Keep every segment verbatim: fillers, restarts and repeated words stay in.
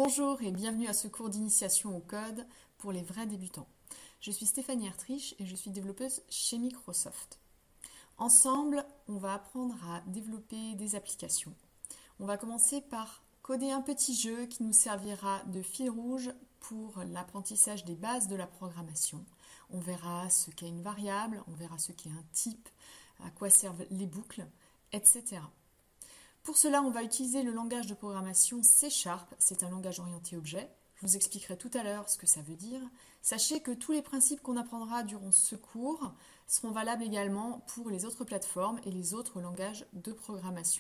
Bonjour et bienvenue à ce cours d'initiation au code pour les vrais débutants. Je suis Stéphanie Ertrich et je suis développeuse chez Microsoft. Ensemble, on va apprendre à développer des applications. On va commencer par coder un petit jeu qui nous servira de fil rouge pour l'apprentissage des bases de la programmation. On verra ce qu'est une variable, on verra ce qu'est un type, à quoi servent les boucles, et cetera. Pour cela, on va utiliser le langage de programmation C Sharp. C'est un langage orienté objet. Je vous expliquerai tout à l'heure ce que ça veut dire. Sachez que tous les principes qu'on apprendra durant ce cours seront valables également pour les autres plateformes et les autres langages de programmation.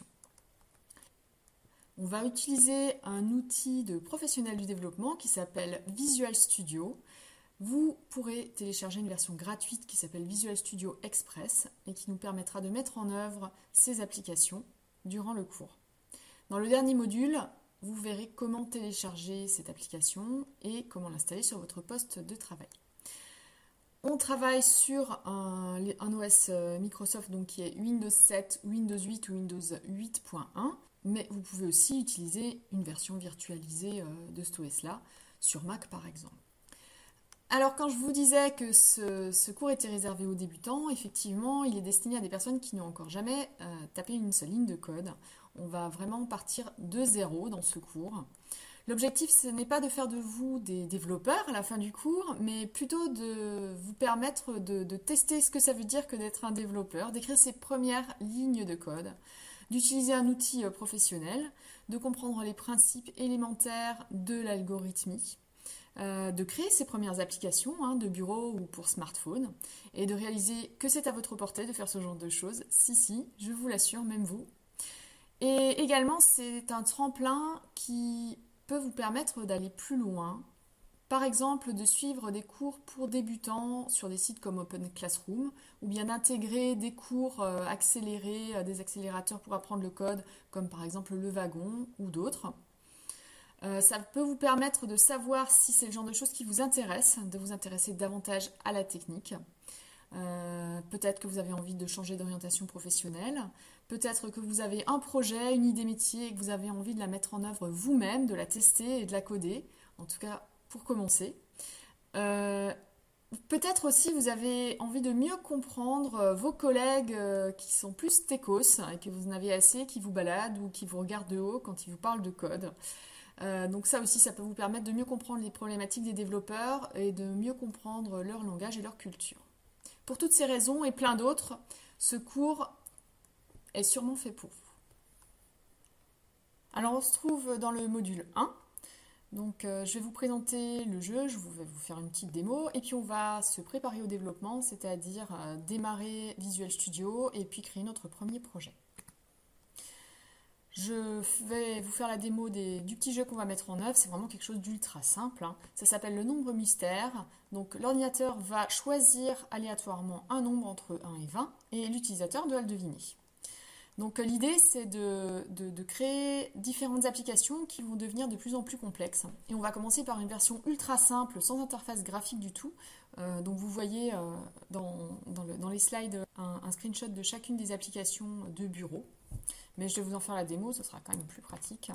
On va utiliser un outil de professionnel du développement qui s'appelle Visual Studio. Vous pourrez télécharger une version gratuite qui s'appelle Visual Studio Express et qui nous permettra de mettre en œuvre ces applications durant le cours. Dans le dernier module, vous verrez comment télécharger cette application et comment l'installer sur votre poste de travail. On travaille sur un, un O S Microsoft donc, qui est Windows sept, Windows huit ou Windows huit point un, mais vous pouvez aussi utiliser une version virtualisée de cet O S-là, sur Mac par exemple. Alors quand je vous disais que ce, ce cours était réservé aux débutants, effectivement il est destiné à des personnes qui n'ont encore jamais euh, tapé une seule ligne de code. On va vraiment partir de zéro dans ce cours. L'objectif ce n'est pas de faire de vous des développeurs à la fin du cours, mais plutôt de vous permettre de, de tester ce que ça veut dire que d'être un développeur, d'écrire ses premières lignes de code, d'utiliser un outil professionnel, de comprendre les principes élémentaires de l'algorithmie, Euh, de créer ses premières applications hein, de bureau ou pour smartphone et de réaliser que c'est à votre portée de faire ce genre de choses. Si, si, je vous l'assure, même vous. Et également, c'est un tremplin qui peut vous permettre d'aller plus loin. Par exemple, de suivre des cours pour débutants sur des sites comme Open Classroom ou bien d'intégrer des cours euh, accélérés, euh, des accélérateurs pour apprendre le code comme par exemple le Wagon ou d'autres. Euh, ça peut vous permettre de savoir si c'est le genre de choses qui vous intéresse, de vous intéresser davantage à la technique. Euh, peut-être que vous avez envie de changer d'orientation professionnelle, peut-être que vous avez un projet, une idée métier et que vous avez envie de la mettre en œuvre vous-même, de la tester et de la coder, en tout cas pour commencer. Euh, peut-être aussi vous avez envie de mieux comprendre vos collègues qui sont plus techos et que vous en avez assez, qui vous baladent ou qui vous regardent de haut quand ils vous parlent de code. Euh, donc ça aussi, ça peut vous permettre de mieux comprendre les problématiques des développeurs et de mieux comprendre leur langage et leur culture. Pour toutes ces raisons et plein d'autres, ce cours est sûrement fait pour vous. Alors on se trouve dans le module un. Donc euh, je vais vous présenter le jeu, je vais vous faire une petite démo et puis on va se préparer au développement, c'est-à-dire euh, démarrer Visual Studio et puis créer notre premier projet. Je vais vous faire la démo des, du petit jeu qu'on va mettre en œuvre. C'est vraiment quelque chose d'ultra simple. Hein. Ça s'appelle le nombre mystère. Donc l'ordinateur va choisir aléatoirement un nombre entre un et vingt et l'utilisateur doit le deviner. Donc l'idée c'est de, de, de créer différentes applications qui vont devenir de plus en plus complexes. Et on va commencer par une version ultra simple, sans interface graphique du tout. Euh, donc vous voyez euh, dans, dans, le, dans les slides un, un screenshot de chacune des applications de bureau. Mais je vais vous en faire la démo, ce sera quand même plus pratique.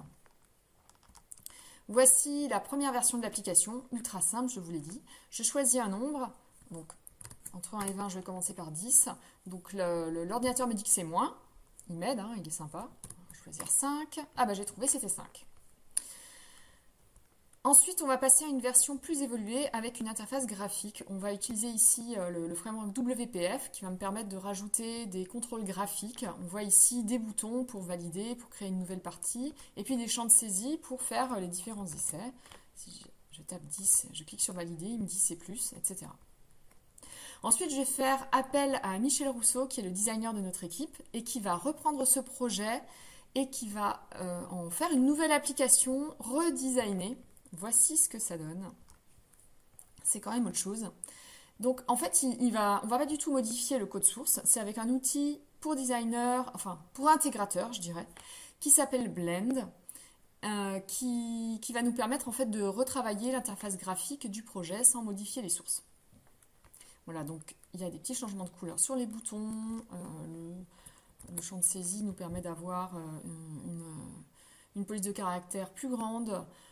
Voici la première version de l'application, ultra simple, je vous l'ai dit. Je choisis un nombre, donc entre un et vingt, je vais commencer par dix. Donc l'ordinateur me dit que c'est moins, il m'aide, hein, il est sympa. Je vais choisir cinq. Ah bah j'ai trouvé, c'était cinq. Ensuite, on va passer à une version plus évoluée avec une interface graphique. On va utiliser ici le, le framework W P F qui va me permettre de rajouter des contrôles graphiques. On voit ici des boutons pour valider, pour créer une nouvelle partie, et puis des champs de saisie pour faire les différents essais. Si je, je tape dix, je clique sur valider, il me dit c'est plus, et cetera. Ensuite, je vais faire appel à Michel Rousseau, qui est le designer de notre équipe, et qui va reprendre ce projet et qui va euh, en faire une nouvelle application redesignée. Voici ce que ça donne. C'est quand même autre chose. Donc en fait, il, il va, on ne va pas du tout modifier le code source. C'est avec un outil pour designer, enfin pour intégrateur, je dirais, qui s'appelle Blend, euh, qui, qui va nous permettre en fait de retravailler l'interface graphique du projet sans modifier les sources. Voilà, donc il y a des petits changements de couleur sur les boutons. Euh, le, le champ de saisie nous permet d'avoir euh, une, une police de caractère plus grande.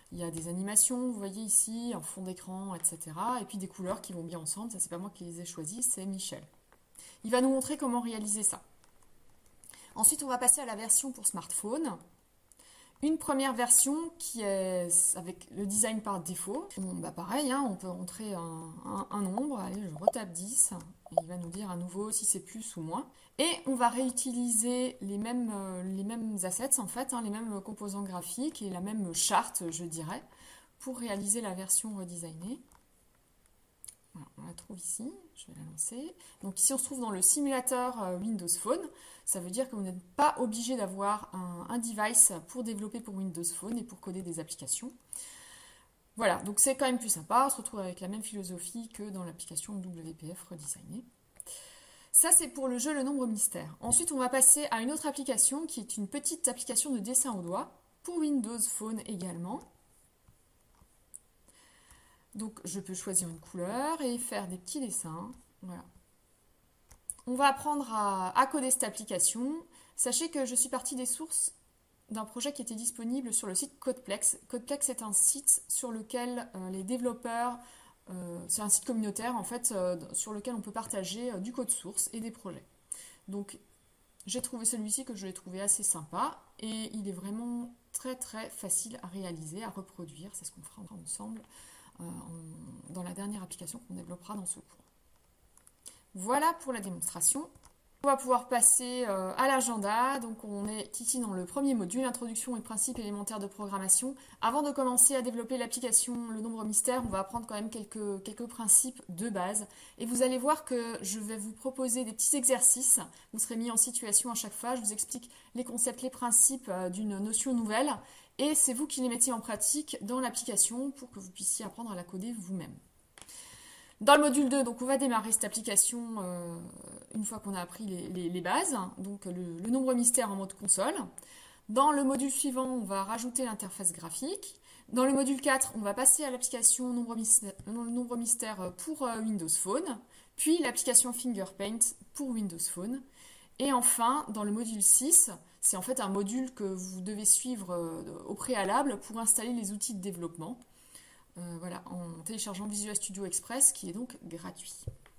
Il y a des animations, vous voyez ici, en fond d'écran, et cetera. Et puis des couleurs qui vont bien ensemble. Ça, c'est pas moi qui les ai choisies, c'est Michel. Il va nous montrer comment réaliser ça. Ensuite, on va passer à la version pour smartphone. Une première version qui est avec le design par défaut. Bon, bah pareil, hein, on peut rentrer un, un, un nombre. Allez, je retape dix. Et il va nous dire à nouveau si c'est plus ou moins. Et on va réutiliser les mêmes, euh, les mêmes assets, en fait, hein, les mêmes composants graphiques et la même charte, je dirais, pour réaliser la version redesignée. Voilà, on la trouve ici, je vais la lancer. Donc ici on se trouve dans le simulateur euh, Windows Phone. Ça veut dire que vous n'êtes pas obligé d'avoir un, un device pour développer pour Windows Phone et pour coder des applications. Voilà, donc c'est quand même plus sympa. On se retrouve avec la même philosophie que dans l'application W P F redesignée. Ça c'est pour le jeu Le Nombre Mystère. Ensuite on va passer à une autre application qui est une petite application de dessin au doigt pour Windows Phone également. Donc je peux choisir une couleur et faire des petits dessins. Voilà. On va apprendre à, à coder cette application. Sachez que je suis partie des sources d'un projet qui était disponible sur le site Codeplex. Codeplex est un site sur lequel euh, les développeurs, euh, c'est un site communautaire en fait, euh, sur lequel on peut partager euh, du code source et des projets. Donc j'ai trouvé celui-ci que je l'ai trouvé assez sympa et il est vraiment très très facile à réaliser, à reproduire. C'est ce qu'on fera ensemble dans la dernière application qu'on développera dans ce cours. Voilà pour la démonstration. On va pouvoir passer à l'agenda. Donc on est ici dans le premier module, introduction et principes élémentaires de programmation. Avant de commencer à développer l'application Le Nombre Mystère, on va apprendre quand même quelques, quelques principes de base. Et vous allez voir que je vais vous proposer des petits exercices. Vous serez mis en situation à chaque fois. Je vous explique les concepts, les principes d'une notion nouvelle. Et c'est vous qui les mettiez en pratique dans l'application pour que vous puissiez apprendre à la coder vous-même. Dans le module deux, donc on va démarrer cette application euh, une fois qu'on a appris les, les, les bases, donc le, le nombre mystère en mode console. Dans le module suivant, on va rajouter l'interface graphique. Dans le module quatre, on va passer à l'application nombre mystère, nombre mystère pour euh, Windows Phone, puis l'application Fingerpaint pour Windows Phone. Et enfin, dans le module six, c'est en fait un module que vous devez suivre euh, au préalable pour installer les outils de développement. Euh, voilà, en téléchargeant Visual Studio Express, qui est donc gratuit.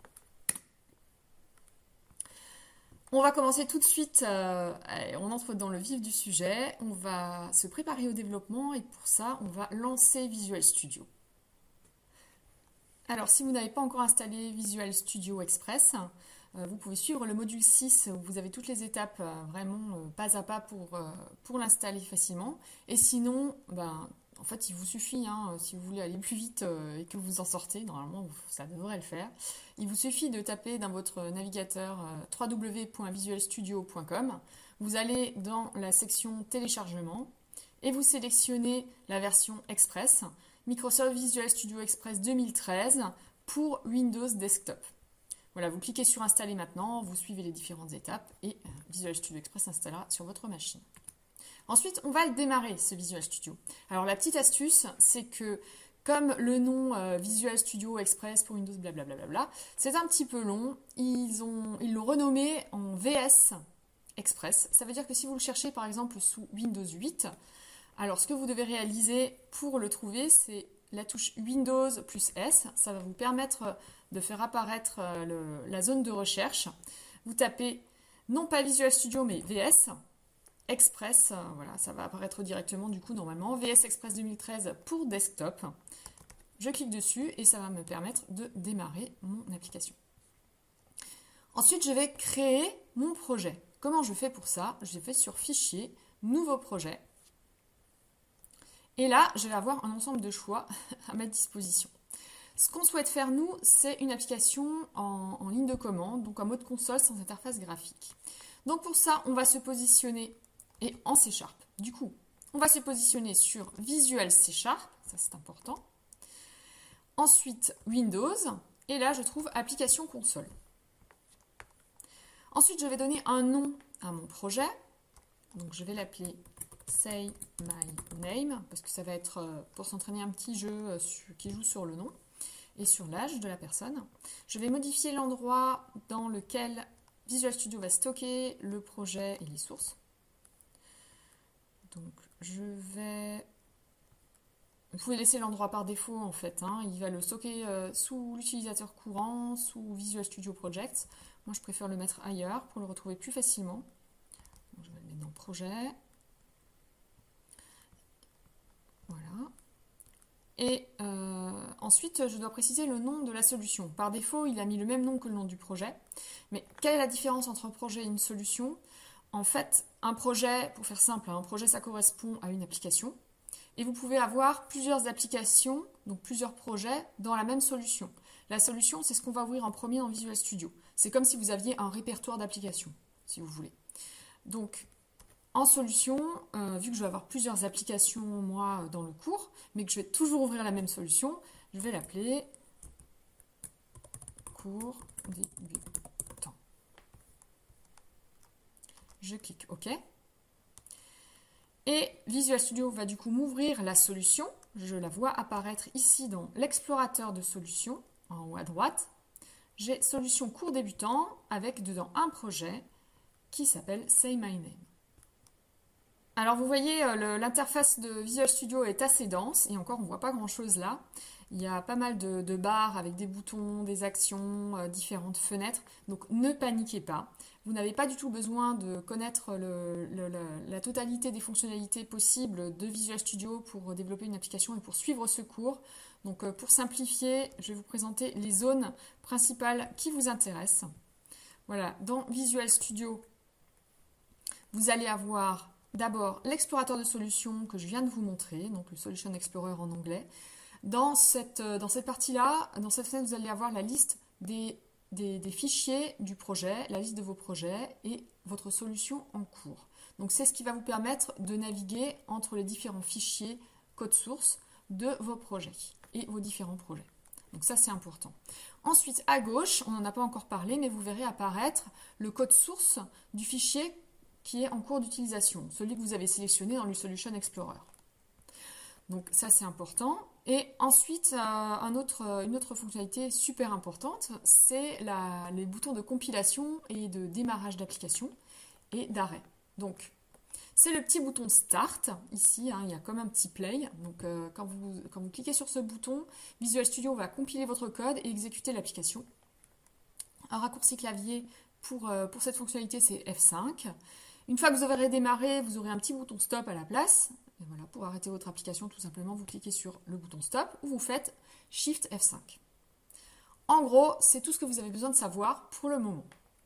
On va commencer tout de suite, euh, on entre dans le vif du sujet, on va se préparer au développement et pour ça, on va lancer Visual Studio. Alors, si vous n'avez pas encore installé Visual Studio Express, euh, vous pouvez suivre le module six où vous avez toutes les étapes euh, vraiment euh, pas à pas pour, euh, pour l'installer facilement. Et sinon, ben, en fait, il vous suffit, hein, si vous voulez aller plus vite euh, et que vous en sortez, normalement, ça devrait le faire. Il vous suffit de taper dans votre navigateur euh, w w w point visual studio point com. Vous allez dans la section téléchargement et vous sélectionnez la version Express, Microsoft Visual Studio Express deux mille treize pour Windows Desktop. Voilà, vous cliquez sur Installer maintenant, vous suivez les différentes étapes et euh, Visual Studio Express s'installera sur votre machine. Ensuite, on va le démarrer, ce Visual Studio. Alors, la petite astuce, c'est que comme le nom euh, Visual Studio Express pour Windows, blablabla, c'est un petit peu long, ils ont, ils l'ont renommé en V S Express. Ça veut dire que si vous le cherchez, par exemple, sous Windows huit, alors ce que vous devez réaliser pour le trouver, c'est la touche Windows plus S. Ça va vous permettre de faire apparaître le, la zone de recherche. Vous tapez non pas Visual Studio, mais V S Express, euh, voilà, ça va apparaître directement du coup normalement, V S Express deux mille treize pour desktop. Je clique dessus et ça va me permettre de démarrer mon application. Ensuite, je vais créer mon projet. Comment je fais pour ça? Je vais sur Fichier, Nouveau projet. Et là, je vais avoir un ensemble de choix à ma disposition. Ce qu'on souhaite faire, nous, c'est une application en, en ligne de commande, donc en mode console sans interface graphique. Donc pour ça, on va se positionner et en C Sharp. Du coup, on va se positionner sur Visual C Sharp, ça c'est important. Ensuite, Windows, et là je trouve Application console. Ensuite, je vais donner un nom à mon projet. Donc je vais l'appeler Say My Name, parce que ça va être pour s'entraîner un petit jeu qui joue sur le nom et sur l'âge de la personne. Je vais modifier l'endroit dans lequel Visual Studio va stocker le projet et les sources. Donc, je vais vous pouvez laisser l'endroit par défaut en fait, hein. Il va le stocker euh, sous l'utilisateur courant, sous Visual Studio Project. Moi je préfère le mettre ailleurs pour le retrouver plus facilement. Donc, je vais le mettre dans projet. Voilà. Et euh, ensuite, je dois préciser le nom de la solution. Par défaut, il a mis le même nom que le nom du projet. Mais quelle est la différence entre un projet et une solution? En fait, un projet, pour faire simple, un projet, ça correspond à une application. Et vous pouvez avoir plusieurs applications, donc plusieurs projets, dans la même solution. La solution, c'est ce qu'on va ouvrir en premier dans Visual Studio. C'est comme si vous aviez un répertoire d'applications, si vous voulez. Donc, en solution, euh, vu que je vais avoir plusieurs applications, moi, dans le cours, mais que je vais toujours ouvrir la même solution, je vais l'appeler cours débutant. Je clique OK. Et Visual Studio va du coup m'ouvrir la solution. Je la vois apparaître ici dans l'explorateur de solutions, en haut à droite. J'ai solution cours débutant avec dedans un projet qui s'appelle Say My Name. Alors vous voyez, l'interface de Visual Studio est assez dense, et encore on ne voit pas grand chose là. Il y a pas mal de, de barres avec des boutons, des actions, euh, différentes fenêtres, donc ne paniquez pas. Vous n'avez pas du tout besoin de connaître le, le, le, la totalité des fonctionnalités possibles de Visual Studio pour développer une application et pour suivre ce cours. Donc euh, pour simplifier, je vais vous présenter les zones principales qui vous intéressent. Voilà, dans Visual Studio, vous allez avoir d'abord l'explorateur de solutions que je viens de vous montrer, donc le Solution Explorer en anglais. Dans cette, dans cette partie-là, dans cette fenêtre, vous allez avoir la liste des, des, des fichiers du projet, la liste de vos projets et votre solution en cours. Donc c'est ce qui va vous permettre de naviguer entre les différents fichiers code source de vos projets et vos différents projets. Donc ça c'est important. Ensuite à gauche, on n'en a pas encore parlé, mais vous verrez apparaître le code source du fichier qui est en cours d'utilisation, celui que vous avez sélectionné dans le Solution Explorer. Donc ça c'est important. Et ensuite, euh, un autre, une autre fonctionnalité super importante, c'est les boutons de compilation et de démarrage d'application et d'arrêt. Donc c'est le petit bouton Start, ici, hein, il y a comme un petit play. Donc euh, quand, vous, quand vous cliquez sur ce bouton, Visual Studio va compiler votre code et exécuter l'application. Un raccourci clavier pour, euh, pour cette fonctionnalité, c'est F cinq. Une fois que vous aurez démarré, vous aurez un petit bouton Stop à la place. Et voilà, pour arrêter votre application, tout simplement, vous cliquez sur le bouton Stop ou vous faites Shift F cinq. En gros, c'est tout ce que vous avez besoin de savoir pour le moment.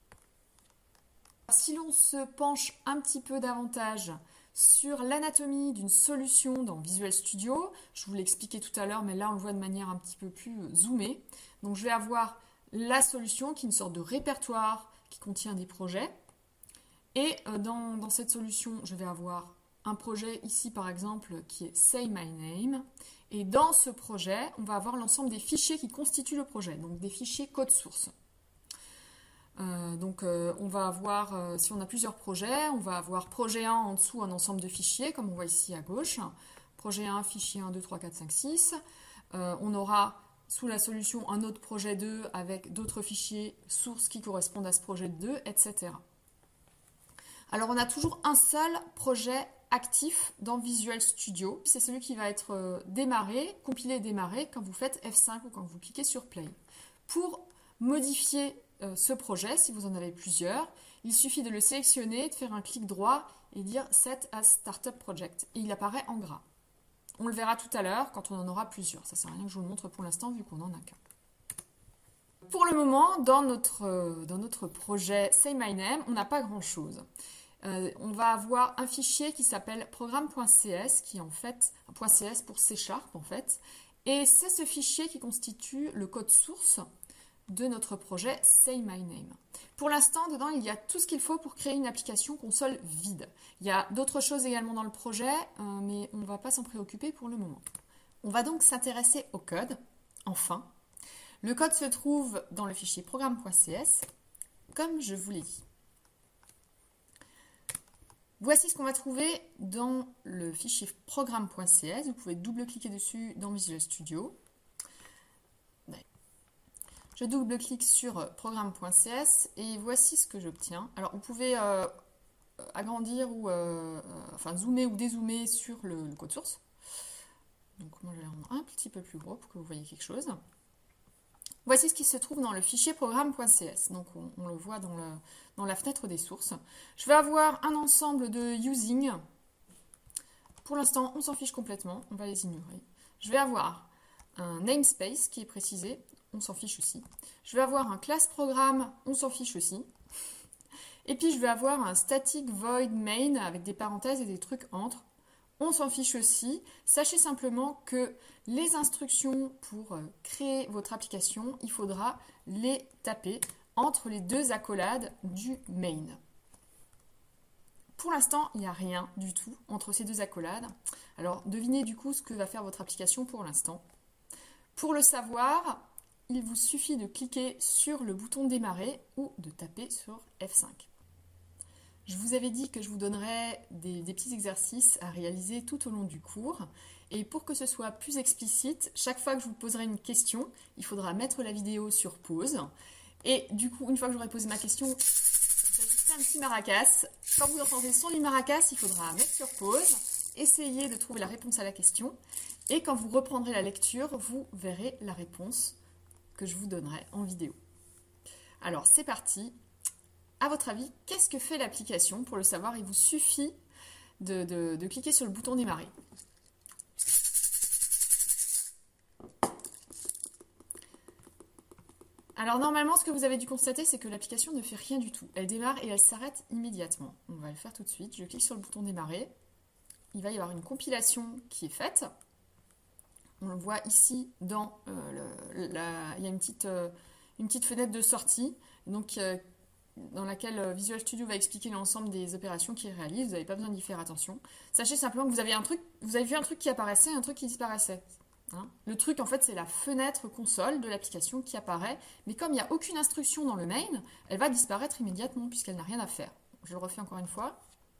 Si l'on se penche un petit peu davantage sur l'anatomie d'une solution dans Visual Studio, je vous l'ai expliqué tout à l'heure, mais là on le voit de manière un petit peu plus zoomée. Donc je vais avoir la solution qui est une sorte de répertoire qui contient des projets. Et dans, dans cette solution, je vais avoir un projet ici par exemple qui est Say My Name. Et dans ce projet, on va avoir l'ensemble des fichiers qui constituent le projet, donc des fichiers code source. Euh, donc euh, on va avoir, euh, si on a plusieurs projets, on va avoir projet un en dessous un ensemble de fichiers, comme on voit ici à gauche. Projet un, fichier un, deux, trois, quatre, cinq, six. Euh, on aura sous la solution un autre projet deux avec d'autres fichiers sources qui correspondent à ce projet deux, et cetera. Alors on a toujours un seul projet actif dans Visual Studio. C'est celui qui va être démarré, compilé et démarré quand vous faites F cinq ou quand vous cliquez sur Play. Pour modifier euh, ce projet, si vous en avez plusieurs, il suffit de le sélectionner, de faire un clic droit et dire Set as Startup Project. Et il apparaît en gras. On le verra tout à l'heure quand on en aura plusieurs. Ça ne sert à rien que je vous le montre pour l'instant vu qu'on n'en a qu'un. Pour le moment, dans notre, dans notre projet Say My Name, on n'a pas grand-chose. Euh, on va avoir un fichier qui s'appelle programme.cs, qui est en fait un .cs pour C Sharp en fait, et c'est ce fichier qui constitue le code source de notre projet Say My Name. Pour l'instant, dedans, il y a tout ce qu'il faut pour créer une application console vide. Il y a d'autres choses également dans le projet, euh, mais on ne va pas s'en préoccuper pour le moment. On va donc s'intéresser au code, enfin. Le code se trouve dans le fichier programme.cs, comme je vous l'ai dit. Voici ce qu'on va trouver dans le fichier programme.cs. Vous pouvez double-cliquer dessus dans Visual Studio. Je double-clique sur programme.cs et voici ce que j'obtiens. Alors, vous pouvez euh, agrandir ou euh, enfin zoomer ou dézoomer sur le, le code source. Donc moi je vais le rendre un petit peu plus gros pour que vous voyez quelque chose. Voici ce qui se trouve dans le fichier programme.cs. Donc on, on le voit dans, le, dans la fenêtre des sources. Je vais avoir un ensemble de using. Pour l'instant, on s'en fiche complètement. On va les ignorer. Je vais avoir un namespace qui est précisé. On s'en fiche aussi. Je vais avoir un class programme. On s'en fiche aussi. Et puis je vais avoir un static void main avec des parenthèses et des trucs entre. On s'en fiche aussi. Sachez simplement que les instructions pour créer votre application, il faudra les taper entre les deux accolades du main. Pour l'instant, il n'y a rien du tout entre ces deux accolades. Alors, devinez du coup ce que va faire votre application pour l'instant. Pour le savoir, il vous suffit de cliquer sur le bouton démarrer ou de taper sur F cinq. Je vous avais dit que je vous donnerais des, des petits exercices à réaliser tout au long du cours. Et pour que ce soit plus explicite, chaque fois que je vous poserai une question, il faudra mettre la vidéo sur pause. Et du coup, une fois que j'aurai posé ma question, j'ajouterai un petit maracas. Quand vous entendez le son du maracas, il faudra mettre sur pause, essayer de trouver la réponse à la question. Et quand vous reprendrez la lecture, vous verrez la réponse que je vous donnerai en vidéo. Alors, c'est parti. À votre avis, qu'est-ce que fait l'application? Pour le savoir, il vous suffit de, de, de cliquer sur le bouton démarrer. Alors normalement, ce que vous avez dû constater, c'est que l'application ne fait rien du tout. Elle démarre et elle s'arrête immédiatement. On va le faire tout de suite. Je clique sur le bouton démarrer. Il va y avoir une compilation qui est faite. On le voit ici, dans euh, le, la, il y a une petite, euh, une petite fenêtre de sortie. Donc, euh, dans laquelle Visual Studio va expliquer l'ensemble des opérations qu'il réalise. Vous n'avez pas besoin d'y faire attention. Sachez simplement que vous avez un truc, vous avez vu un truc qui apparaissait et un truc qui disparaissait. Hein, le truc, en fait, c'est la fenêtre console de l'application qui apparaît. Mais comme il n'y a aucune instruction dans le main, elle va disparaître immédiatement puisqu'elle n'a rien à faire. Je le refais encore une fois.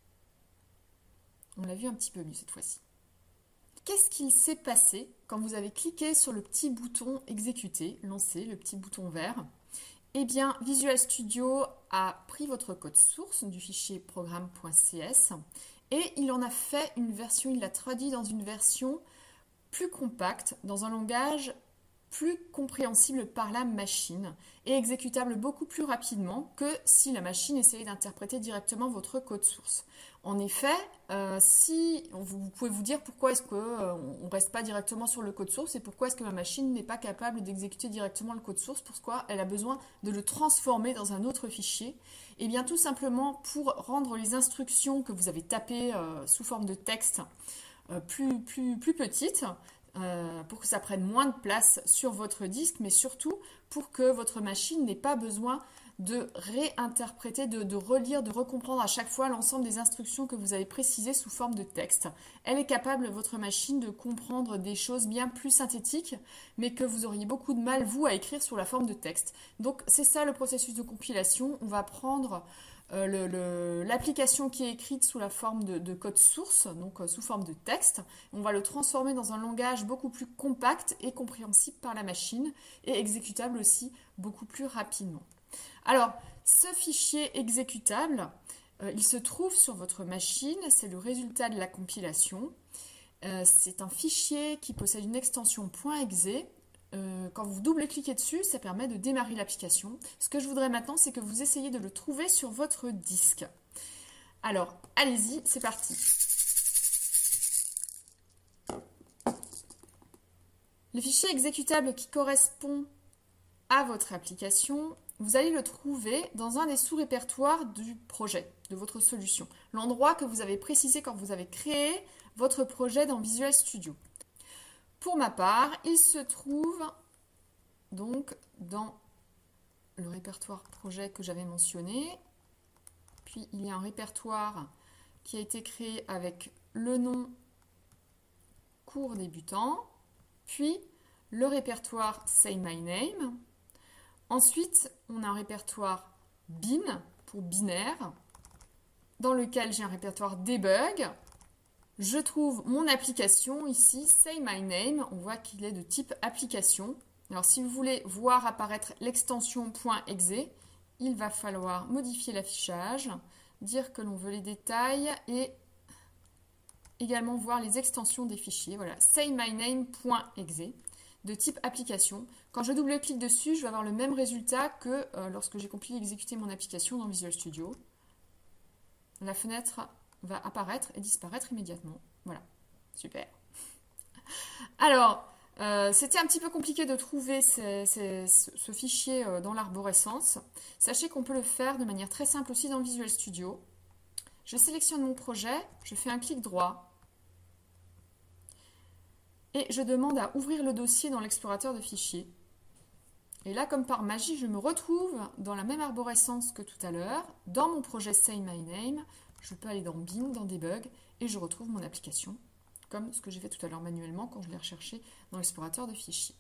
On l'a vu un petit peu mieux cette fois-ci. Qu'est-ce qu'il s'est passé quand vous avez cliqué sur le petit bouton exécuter, lancer, le petit bouton vert? Eh bien, Visual Studio a pris votre code source du fichier programme.cs et il en a fait une version, il l'a traduit dans une version plus compacte, dans un langage plus compréhensible par la machine et exécutable beaucoup plus rapidement que si la machine essayait d'interpréter directement votre code source. En effet, euh, si vous pouvez vous dire pourquoi est-ce qu'on euh, ne reste pas directement sur le code source et pourquoi est-ce que ma machine n'est pas capable d'exécuter directement le code source, pourquoi elle a besoin de le transformer dans un autre fichier. Eh bien tout simplement pour rendre les instructions que vous avez tapées euh, sous forme de texte euh, plus, plus, plus petites, Euh, pour que ça prenne moins de place sur votre disque, mais surtout pour que votre machine n'ait pas besoin de réinterpréter, de, de relire, de recomprendre à chaque fois l'ensemble des instructions que vous avez précisées sous forme de texte. Elle est capable, votre machine, de comprendre des choses bien plus synthétiques, mais que vous auriez beaucoup de mal, vous, à écrire sous la forme de texte. Donc c'est ça le processus de compilation. On va prendre Euh, l'application qui est écrite sous la forme de, de code source, donc euh, sous forme de texte. On va le transformer dans un langage beaucoup plus compact et compréhensible par la machine et exécutable aussi beaucoup plus rapidement. Alors, ce fichier exécutable, euh, il se trouve sur votre machine, c'est le résultat de la compilation. Euh, c'est un fichier qui possède une extension .exe. Euh, quand vous double-cliquez dessus, ça permet de démarrer l'application. Ce que je voudrais maintenant, c'est que vous essayiez de le trouver sur votre disque. Alors, allez-y, c'est parti. Le fichier exécutable qui correspond à votre application, vous allez le trouver dans un des sous-répertoires du projet, de votre solution. L'endroit que vous avez précisé quand vous avez créé votre projet dans Visual Studio. Pour ma part, il se trouve donc dans le répertoire projet que j'avais mentionné. Puis il y a un répertoire qui a été créé avec le nom cours débutant. Puis le répertoire Say My Name. Ensuite, on a un répertoire bin pour binaire, dans lequel j'ai un répertoire debug. Je trouve mon application ici, Say My Name. On voit qu'il est de type application. Alors, si vous voulez voir apparaître l'extension .exe, il va falloir modifier l'affichage, dire que l'on veut les détails et également voir les extensions des fichiers. Voilà, saymyname.exe de type application. Quand je double-clique dessus, je vais avoir le même résultat que euh, lorsque j'ai compilé et exécuté mon application dans Visual Studio. La fenêtre va apparaître et disparaître immédiatement. Voilà, super. Alors, euh, c'était un petit peu compliqué de trouver ces, ces, ce fichier euh, dans l'arborescence. Sachez qu'on peut le faire de manière très simple aussi dans Visual Studio. Je sélectionne mon projet, je fais un clic droit et je demande à ouvrir le dossier dans l'explorateur de fichiers. Et là, comme par magie, je me retrouve dans la même arborescence que tout à l'heure, dans mon projet saymyname. Je peux aller dans Bin, dans Debug, et je retrouve mon application, comme ce que j'ai fait tout à l'heure manuellement quand je l'ai recherché dans l'explorateur de fichiers.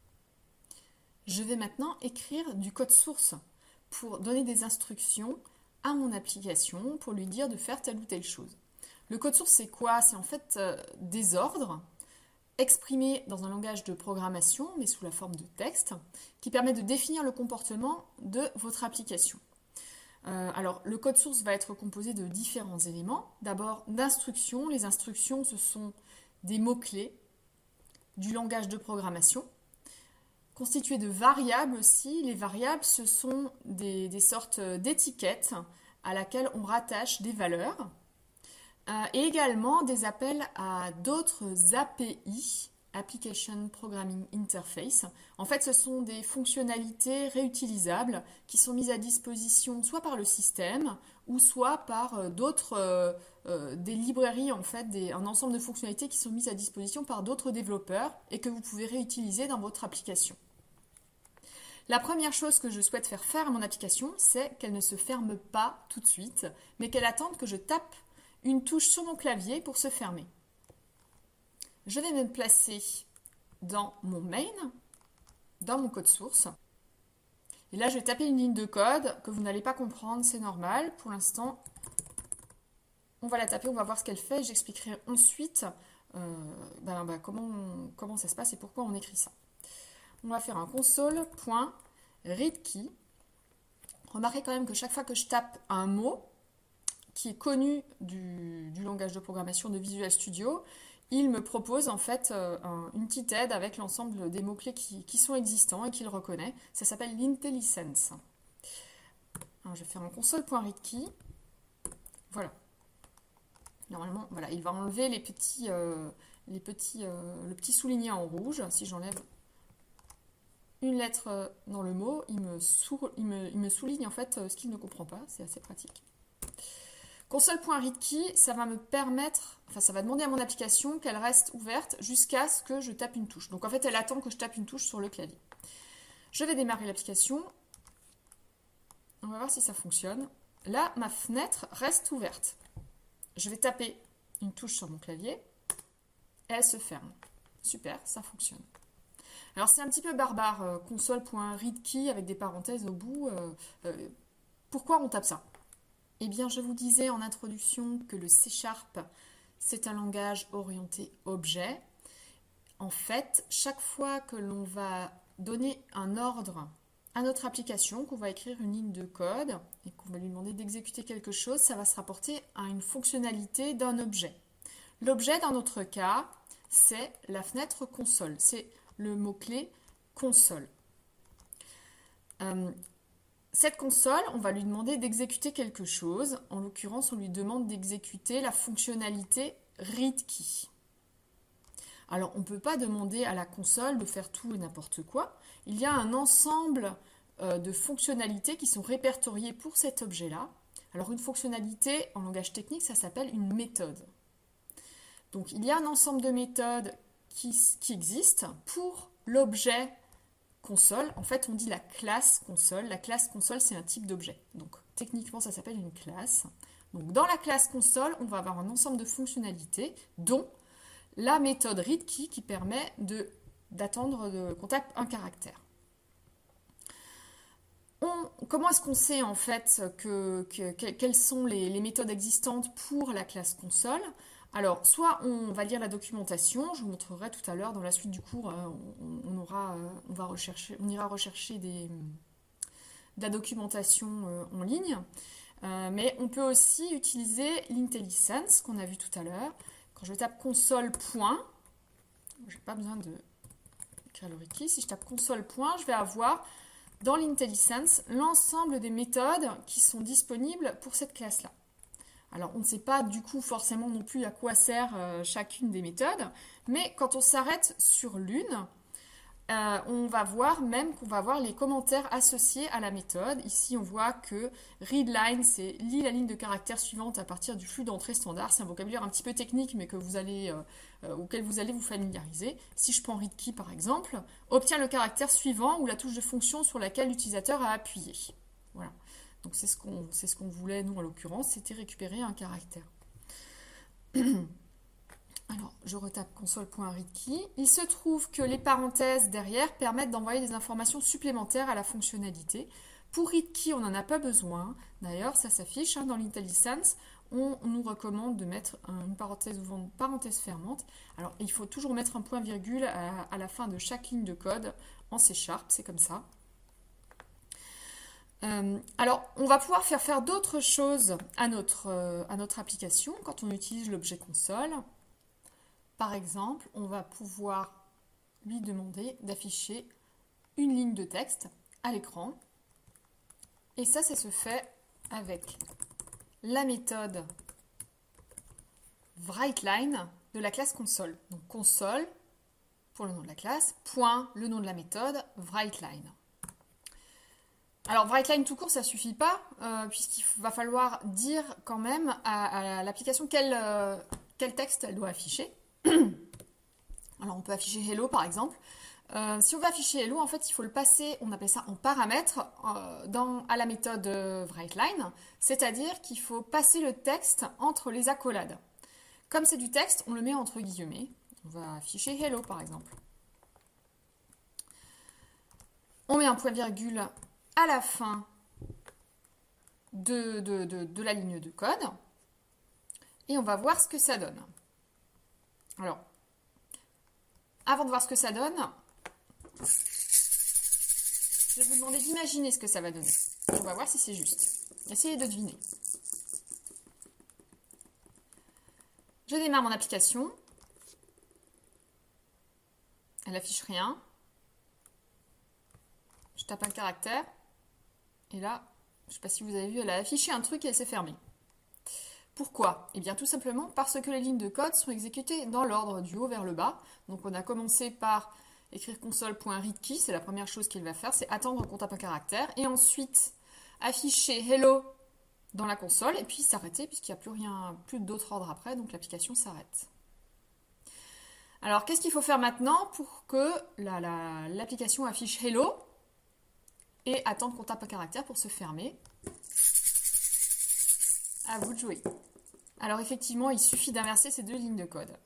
Je vais maintenant écrire du code source pour donner des instructions à mon application, pour lui dire de faire telle ou telle chose. Le code source, c'est quoi? C'est en fait euh, des ordres exprimés dans un langage de programmation, mais sous la forme de texte, qui permet de définir le comportement de votre application. Euh, alors, le code source va être composé de différents éléments. D'abord, d'instructions. Les instructions, ce sont des mots-clés du langage de programmation, constitués de variables aussi. Les variables, ce sont des, des sortes d'étiquettes à laquelle on rattache des valeurs. Euh, et également des appels à d'autres A P I, Application Programming Interface. En fait, ce sont des fonctionnalités réutilisables qui sont mises à disposition soit par le système ou soit par euh, d'autres, euh, euh, des librairies, en fait, des, un ensemble de fonctionnalités qui sont mises à disposition par d'autres développeurs et que vous pouvez réutiliser dans votre application. La première chose que je souhaite faire faire à mon application, c'est qu'elle ne se ferme pas tout de suite, mais qu'elle attende que je tape une touche sur mon clavier pour se fermer. Je vais me placer dans mon main, dans mon code source. Et là, je vais taper une ligne de code que vous n'allez pas comprendre, c'est normal. Pour l'instant, on va la taper, on va voir ce qu'elle fait. J'expliquerai ensuite euh, ben, ben, comment, comment ça se passe et pourquoi on écrit ça. On va faire un console.readKey. Remarquez quand même que chaque fois que je tape un mot, qui est connu du, du langage de programmation de Visual Studio, il me propose en fait euh, un, une petite aide avec l'ensemble des mots-clés qui, qui sont existants et qu'il reconnaît. Ça s'appelle l'IntelliSense. Alors, je vais faire un console.readKey. Voilà. Normalement, voilà, il va enlever les petits, euh, les petits, euh, le petit souligné en rouge. Si j'enlève une lettre dans le mot, il me, sou, il me, il me souligne en fait ce qu'il ne comprend pas. C'est assez pratique. Console.readKey, ça va me permettre, enfin ça va demander à mon application qu'elle reste ouverte jusqu'à ce que je tape une touche. Donc en fait, elle attend que je tape une touche sur le clavier. Je vais démarrer l'application. On va voir si ça fonctionne. Là, ma fenêtre reste ouverte. Je vais taper une touche sur mon clavier et elle se ferme. Super, ça fonctionne. Alors c'est un petit peu barbare, euh, console.readKey avec des parenthèses au bout. Euh, euh, pourquoi on tape ça ? Eh bien, je vous disais en introduction que le C Sharp, c'est un langage orienté objet. En fait, chaque fois que l'on va donner un ordre à notre application, qu'on va écrire une ligne de code et qu'on va lui demander d'exécuter quelque chose, ça va se rapporter à une fonctionnalité d'un objet. L'objet, dans notre cas, c'est la fenêtre console. C'est le mot-clé console. Euh, Cette console, on va lui demander d'exécuter quelque chose. En l'occurrence, on lui demande d'exécuter la fonctionnalité readKey. Alors, on ne peut pas demander à la console de faire tout et n'importe quoi. Il y a un ensemble euh, de fonctionnalités qui sont répertoriées pour cet objet-là. Alors, une fonctionnalité, en langage technique, ça s'appelle une méthode. Donc, il y a un ensemble de méthodes qui, qui existent pour l'objet console. En fait, on dit la classe console. La classe console, c'est un type d'objet. Donc, techniquement, ça s'appelle une classe. Donc, dans la classe console, on va avoir un ensemble de fonctionnalités, dont la méthode readKey qui permet de, d'attendre qu'on tape un caractère. On, comment est-ce qu'on sait, en fait, que, que, que, quelles sont les, les méthodes existantes pour la classe console ? Alors, soit on va lire la documentation, je vous montrerai tout à l'heure dans la suite du cours, on, on, aura, on, va rechercher, on ira rechercher des, de la documentation en ligne, mais on peut aussi utiliser l'IntelliSense qu'on a vu tout à l'heure, quand je tape console point, je n'ai pas besoin de écrire le readkey, si je tape console point, je vais avoir dans l'IntelliSense l'ensemble des méthodes qui sont disponibles pour cette classe-là. Alors, on ne sait pas du coup forcément non plus à quoi sert euh, chacune des méthodes, mais quand on s'arrête sur l'une, euh, on va voir même qu'on va voir les commentaires associés à la méthode. Ici, on voit que readLine, c'est lit la ligne de caractère suivante à partir du flux d'entrée standard. C'est un vocabulaire un petit peu technique, mais que vous allez, euh, euh, auquel vous allez vous familiariser. Si je prends readKey par exemple, obtient le caractère suivant ou la touche de fonction sur laquelle l'utilisateur a appuyé. Voilà. Donc c'est ce qu'on c'est ce qu'on voulait, nous, en l'occurrence, c'était récupérer un caractère. Alors, je retape console.readKey. Il se trouve que les parenthèses derrière permettent d'envoyer des informations supplémentaires à la fonctionnalité. Pour readKey, on n'en a pas besoin. D'ailleurs, ça s'affiche hein, dans l'IntelliSense. On, on nous recommande de mettre une parenthèse ouvrante, une parenthèse fermante. Alors, il faut toujours mettre un point-virgule à, à la fin de chaque ligne de code en C Sharp, c'est comme ça. Euh, alors, on va pouvoir faire faire d'autres choses à notre, euh, à notre application quand on utilise l'objet console. Par exemple, on va pouvoir lui demander d'afficher une ligne de texte à l'écran. Et ça, ça se fait avec la méthode WriteLine de la classe console. Donc console, pour le nom de la classe, point, le nom de la méthode, WriteLine. Alors, WriteLine tout court, ça ne suffit pas, euh, puisqu'il va falloir dire quand même à, à l'application quel, euh, quel texte elle doit afficher. Alors, on peut afficher Hello, par exemple. Euh, si on veut afficher Hello, en fait, il faut le passer, on appelle ça en paramètre, euh, dans, à la méthode euh, WriteLine, c'est-à-dire qu'il faut passer le texte entre les accolades. Comme c'est du texte, on le met entre guillemets. On va afficher Hello, par exemple. On met un point-virgule à la fin de, de, de, de la ligne de code et on va voir ce que ça donne. Alors, avant de voir ce que ça donne, je vais vous demander d'imaginer ce que ça va donner. On va voir si c'est juste. Essayez de deviner. Je démarre mon application. Elle n'affiche rien. Je tape un caractère. Et là, je ne sais pas si vous avez vu, elle a affiché un truc et elle s'est fermée. Pourquoi? Eh bien tout simplement parce que les lignes de code sont exécutées dans l'ordre du haut vers le bas. Donc on a commencé par écrire console.readKey, c'est la première chose qu'il va faire, c'est attendre qu'on tape un caractère. Et ensuite afficher hello dans la console et puis s'arrêter puisqu'il n'y a plus rien, plus d'autre ordre après, donc l'application s'arrête. Alors qu'est-ce qu'il faut faire maintenant pour que la, la, l'application affiche hello et attendre qu'on tape un caractère pour se fermer? À vous de jouer. Alors effectivement, il suffit d'inverser ces deux lignes de code.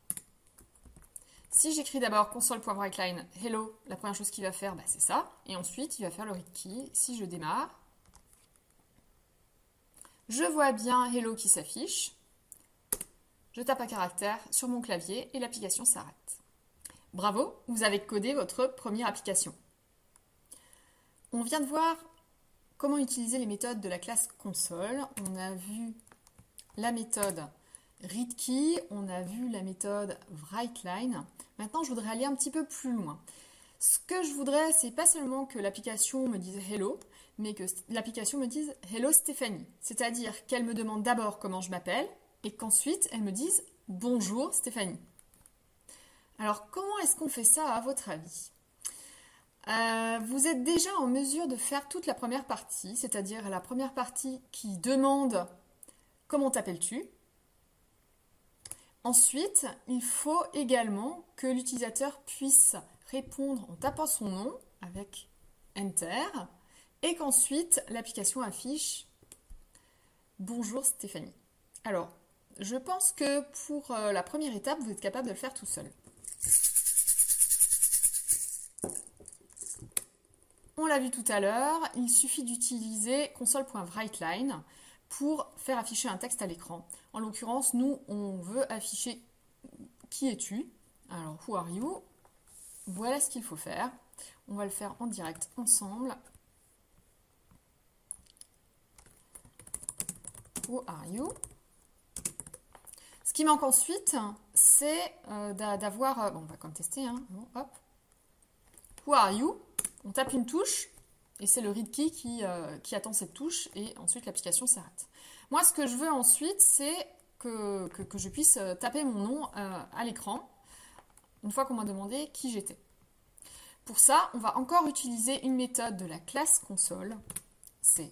Si j'écris d'abord console.WriteLine hello, la première chose qu'il va faire, bah, c'est ça. Et ensuite, il va faire le readKey. Si je démarre, je vois bien hello qui s'affiche. Je tape un caractère sur mon clavier et l'application s'arrête. Bravo, vous avez codé votre première application. On vient de voir comment utiliser les méthodes de la classe console. On a vu la méthode readKey, on a vu la méthode WriteLine. Maintenant, je voudrais aller un petit peu plus loin. Ce que je voudrais, c'est pas seulement que l'application me dise hello, mais que l'application me dise hello Stéphanie. C'est-à-dire qu'elle me demande d'abord comment je m'appelle et qu'ensuite elle me dise bonjour Stéphanie. Alors, comment est-ce qu'on fait ça à votre avis ? Euh, vous êtes déjà en mesure de faire toute la première partie, c'est-à-dire la première partie qui demande comment t'appelles-tu. Ensuite, il faut également que l'utilisateur puisse répondre en tapant son nom avec Enter et qu'ensuite l'application affiche bonjour Stéphanie. Alors, je pense que pour la première étape, vous êtes capable de le faire tout seul. On l'a vu tout à l'heure, il suffit d'utiliser console.WriteLine pour faire afficher un texte à l'écran. En l'occurrence, nous, on veut afficher qui es-tu. Alors, who are you? Voilà ce qu'il faut faire. On va le faire en direct ensemble. Who are you? Ce qui manque ensuite, c'est euh, d'avoir... Euh, bon, on va quand même tester. Hein. Bon, hop. Who are you? On tape une touche et c'est le read key qui, euh, qui attend cette touche et ensuite l'application s'arrête. Moi, ce que je veux ensuite, c'est que, que, que je puisse taper mon nom euh, à l'écran une fois qu'on m'a demandé qui j'étais. Pour ça, on va encore utiliser une méthode de la classe console. C'est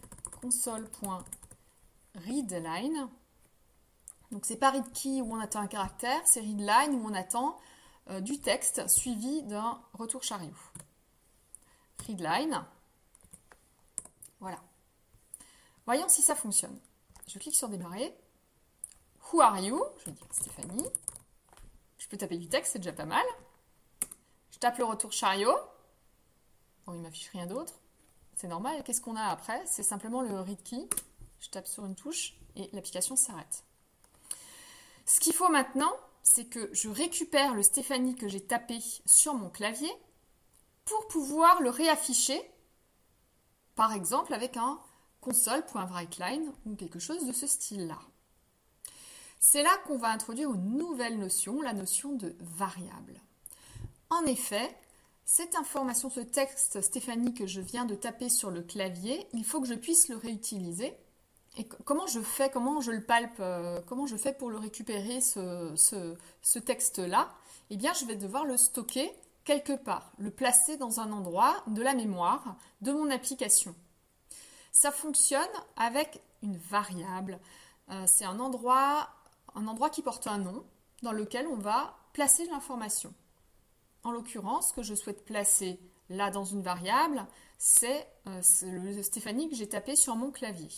console.readLine. Donc, c'est pas readKey où on attend un caractère, c'est readLine où on attend euh, du texte suivi d'un retour chariot. readLine. Voilà. Voyons si ça fonctionne. Je clique sur démarrer. Who are you? Je vais dire Stéphanie. Je peux taper du texte, c'est déjà pas mal. Je tape le retour chariot. Bon, il ne m'affiche rien d'autre. C'est normal. Qu'est-ce qu'on a après? C'est simplement le read key. Je tape sur une touche et l'application s'arrête. Ce qu'il faut maintenant, c'est que je récupère le Stéphanie que j'ai tapé sur mon clavier pour pouvoir le réafficher, par exemple avec un console.writeLine ou quelque chose de ce style-là. C'est là qu'on va introduire une nouvelle notion, la notion de variable. En effet, cette information, ce texte Stéphanie que je viens de taper sur le clavier, il faut que je puisse le réutiliser. Et comment je fais, comment je le palpe, euh, comment je fais pour le récupérer, ce, ce, ce texte-là? Eh bien, je vais devoir le stocker quelque part, le placer dans un endroit de la mémoire de mon application. Ça fonctionne avec une variable. Euh, c'est un endroit, un endroit qui porte un nom dans lequel on va placer l'information. En l'occurrence, ce que je souhaite placer là dans une variable, c'est euh, le Stéphanie que j'ai tapé sur mon clavier.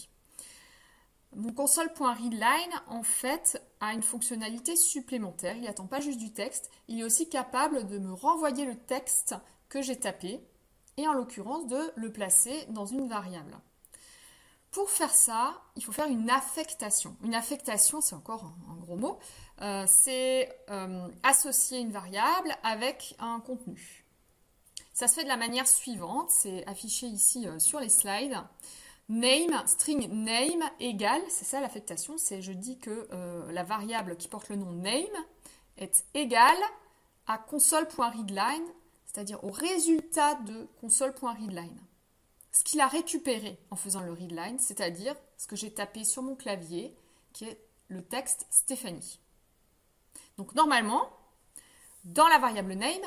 Mon console.readLine, en fait, a une fonctionnalité supplémentaire. Il n'attend pas juste du texte, il est aussi capable de me renvoyer le texte que j'ai tapé et en l'occurrence de le placer dans une variable. Pour faire ça, il faut faire une affectation. Une affectation, c'est encore un, un gros mot, euh, c'est euh, associer une variable avec un contenu. Ça se fait de la manière suivante, c'est affiché ici euh, sur les slides. Name, string name égale, c'est ça l'affectation, c'est je dis que euh, la variable qui porte le nom name est égale à console.readLine, c'est-à-dire au résultat de console.readLine. Ce qu'il a récupéré en faisant le readLine, c'est-à-dire ce que j'ai tapé sur mon clavier, qui est le texte Stéphanie. Donc normalement, dans la variable name,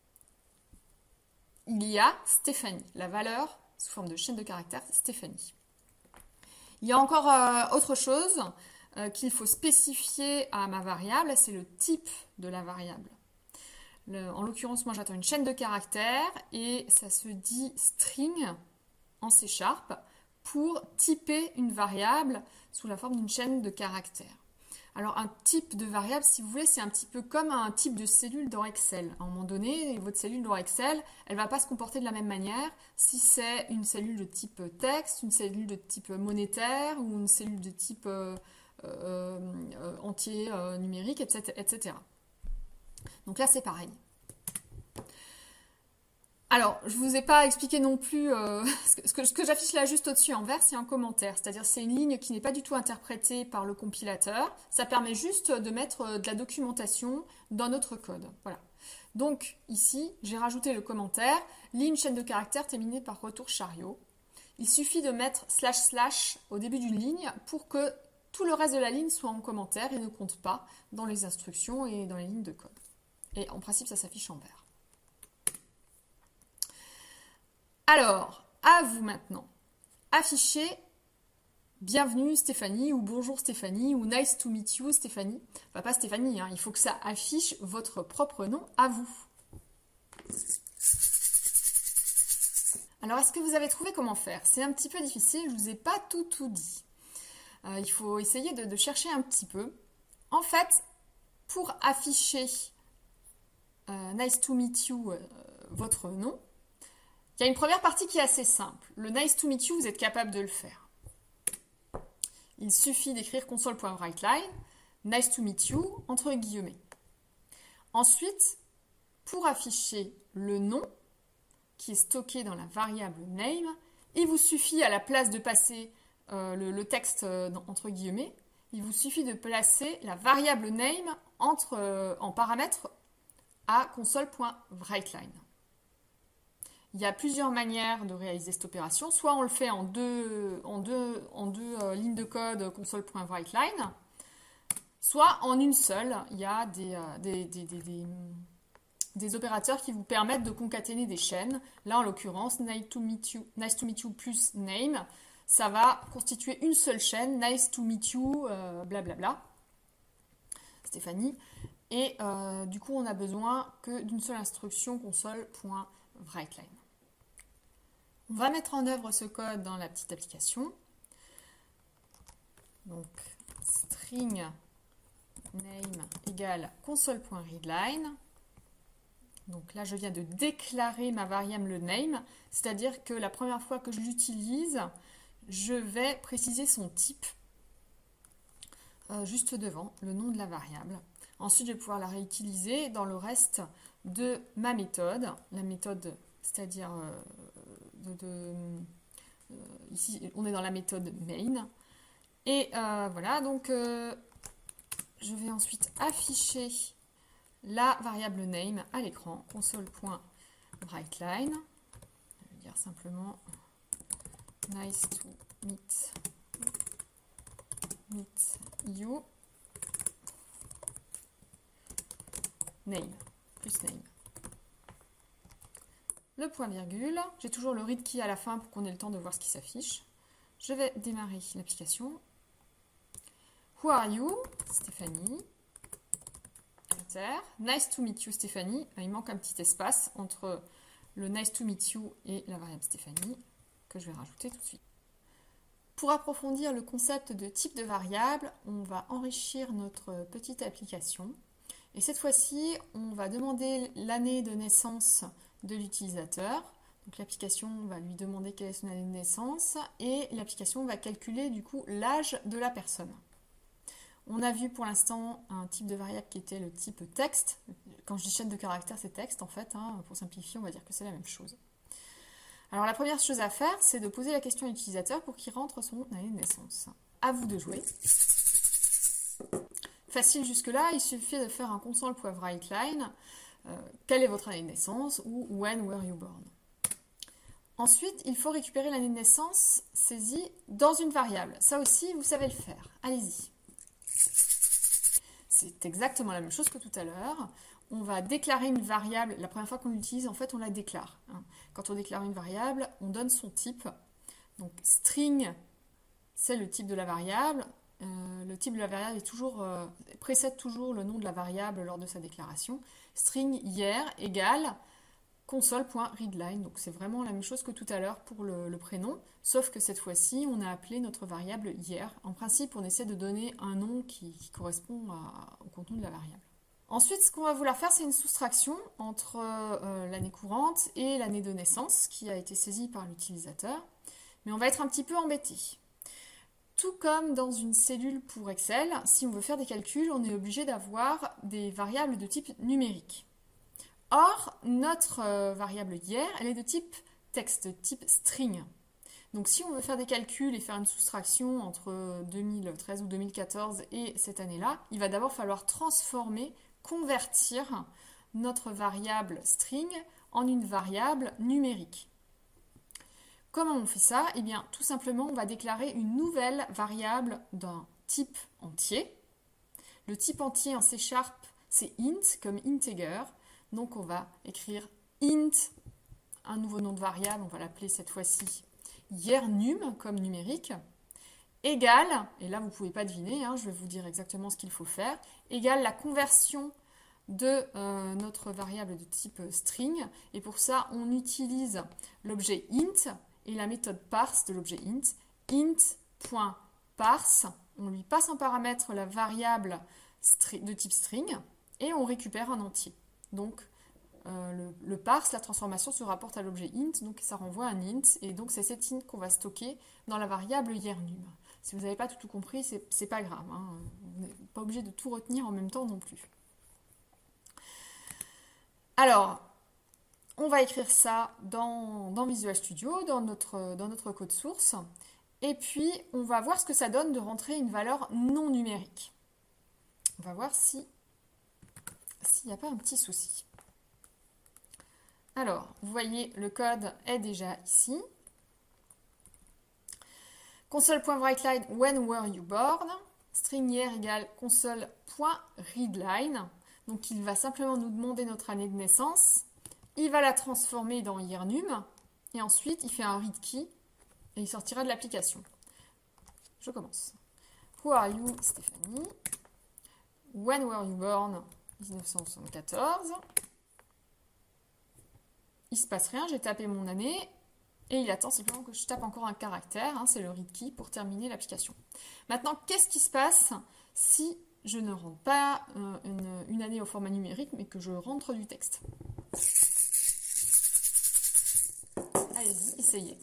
il y a Stéphanie, la valeur sous forme de chaîne de caractères Stéphanie. Il y a encore euh, autre chose euh, qu'il faut spécifier à ma variable, c'est le type de la variable. Le, en l'occurrence, moi j'attends une chaîne de caractères et ça se dit string en C Sharp pour typer une variable sous la forme d'une chaîne de caractères. Alors un type de variable, si vous voulez, c'est un petit peu comme un type de cellule dans Excel. À un moment donné, votre cellule dans Excel, elle ne va pas se comporter de la même manière si c'est une cellule de type texte, une cellule de type monétaire ou une cellule de type euh, euh, euh, entier euh, numérique, et cetera, et cetera. Donc là, c'est pareil. Alors, je ne vous ai pas expliqué non plus, euh, ce que, ce que, ce que j'affiche là juste au-dessus en vert, c'est un commentaire. C'est-à-dire c'est une ligne qui n'est pas du tout interprétée par le compilateur. Ça permet juste de mettre de la documentation dans notre code. Voilà. Donc, ici, j'ai rajouté le commentaire, ligne chaîne de caractères terminée par retour chariot. Il suffit de mettre slash slash au début d'une ligne pour que tout le reste de la ligne soit en commentaire et ne compte pas dans les instructions et dans les lignes de code. Et en principe, ça s'affiche en vert. Alors, à vous maintenant. Affichez bienvenue Stéphanie ou bonjour Stéphanie ou nice to meet you Stéphanie. Enfin, pas Stéphanie, hein, il faut que ça affiche votre propre nom à vous. Alors, est-ce que vous avez trouvé comment faire? C'est un petit peu difficile, je ne vous ai pas tout tout dit. Euh, il faut essayer de, de chercher un petit peu. En fait, pour afficher euh, nice to meet you euh, votre nom, il y a une première partie qui est assez simple. Le nice to meet you, vous êtes capable de le faire. Il suffit d'écrire console.writeLine, nice to meet you, entre guillemets. Ensuite, pour afficher le nom qui est stocké dans la variable name, il vous suffit à la place de passer euh, le, le texte euh, dans, entre guillemets, il vous suffit de placer la variable name entre, euh, en paramètre à console.writeLine. Il y a plusieurs manières de réaliser cette opération. Soit on le fait en deux, en deux, en deux euh, lignes de code console.writeLine, soit en une seule. Il y a des, euh, des, des, des, des, des opérateurs qui vous permettent de concaténer des chaînes. Là, en l'occurrence, nice to meet you, nice to meet you plus name, ça va constituer une seule chaîne, nice to meet you, euh, blablabla. Stéphanie. Et euh, du coup, on n'a besoin que d'une seule instruction console.writeLine. On va mettre en œuvre ce code dans la petite application. Donc, string name égale console.readline. Donc là, je viens de déclarer ma variable name, c'est-à-dire que la première fois que je l'utilise, je vais préciser son type euh, juste devant le nom de la variable. Ensuite, je vais pouvoir la réutiliser dans le reste de ma méthode, la méthode, c'est-à-dire euh, de, de, euh, ici, on est dans la méthode main. Et euh, voilà, donc euh, je vais ensuite afficher la variable name à l'écran, console.writeLine. Je vais dire simplement nice to meet, meet you. Name, plus name. Le point virgule, j'ai toujours le read key à la fin pour qu'on ait le temps de voir ce qui s'affiche. Je vais démarrer l'application. Who are you? Stéphanie. Enter. Nice to meet you, Stéphanie. Il manque un petit espace entre le nice to meet you et la variable Stéphanie que je vais rajouter tout de suite. Pour approfondir le concept de type de variable, on va enrichir notre petite application. Et cette fois-ci, on va demander l'année de naissance de l'utilisateur. Donc l'application va lui demander quelle est son année de naissance et l'application va calculer du coup l'âge de la personne. On a vu pour l'instant un type de variable qui était le type texte. Quand je dis chaîne de caractères, c'est texte en fait. Hein. Pour simplifier, on va dire que c'est la même chose. Alors la première chose à faire, c'est de poser la question à l'utilisateur pour qu'il rentre son année de naissance. À vous de jouer. Facile jusque-là, il suffit de faire un console.writeLine. Euh, quelle est votre année de naissance ou when were you born. Ensuite, il faut récupérer l'année de naissance saisie dans une variable. Ça aussi, vous savez le faire. Allez-y. C'est exactement la même chose que tout à l'heure. On va déclarer une variable. La première fois qu'on l'utilise, en fait, on la déclare. Quand on déclare une variable, on donne son type. Donc, string, c'est le type de la variable. Euh, le type de la variable est toujours, euh, précède toujours le nom de la variable lors de sa déclaration. String year égale console.readline. Donc c'est vraiment la même chose que tout à l'heure pour le, le prénom, sauf que cette fois-ci, on a appelé notre variable year. En principe, on essaie de donner un nom qui, qui correspond à, au contenu de la variable. Ensuite, ce qu'on va vouloir faire, c'est une soustraction entre euh, l'année courante et l'année de naissance qui a été saisie par l'utilisateur. Mais on va être un petit peu embêté. Tout comme dans une cellule pour Excel, si on veut faire des calculs, on est obligé d'avoir des variables de type numérique. Or, notre euh, variable year, elle est de type texte, type string. Donc si on veut faire des calculs et faire une soustraction entre deux mille treize ou deux mille quatorze et cette année-là, il va d'abord falloir transformer, convertir notre variable string en une variable numérique. Comment on fait ça? Eh bien, tout simplement, on va déclarer une nouvelle variable d'un type entier. Le type entier en C Sharp, c'est int, comme integer. Donc, on va écrire int, un nouveau nom de variable, on va l'appeler cette fois-ci yearNum, comme numérique, égale, et là, vous ne pouvez pas deviner, hein, je vais vous dire exactement ce qu'il faut faire, égale la conversion de euh, notre variable de type string. Et pour ça, on utilise l'objet int, et la méthode parse de l'objet int, int.parse, on lui passe en paramètre la variable de type string et on récupère un entier. Donc euh, le, le parse, la transformation se rapporte à l'objet int, donc ça renvoie un int, et donc c'est cet int qu'on va stocker dans la variable yearNum. Si vous n'avez pas tout, tout compris, c'est pas grave, hein. On n'est pas obligé de tout retenir en même temps non plus. Alors, on va écrire ça dans, dans Visual Studio, dans notre, dans notre code source. Et puis, on va voir ce que ça donne de rentrer une valeur non numérique. On va voir si s'il n'y a pas un petit souci. Alors, vous voyez, le code est déjà ici. Console.writeLine, when were you born? String year égale console.readline. Donc, il va simplement nous demander notre année de naissance. Il va la transformer dans yearNum. Et ensuite, il fait un read key. Et il sortira de l'application. Je commence. Who are you, Stéphanie? When were you born? mille neuf cent soixante-quatorze. Il se passe rien, j'ai tapé mon année. Et il attend simplement que je tape encore un caractère. Hein, c'est le read key pour terminer l'application. Maintenant, qu'est-ce qui se passe si je ne rentre pas euh, une, une année au format numérique, mais que je rentre du texte? Allez-y, essayez.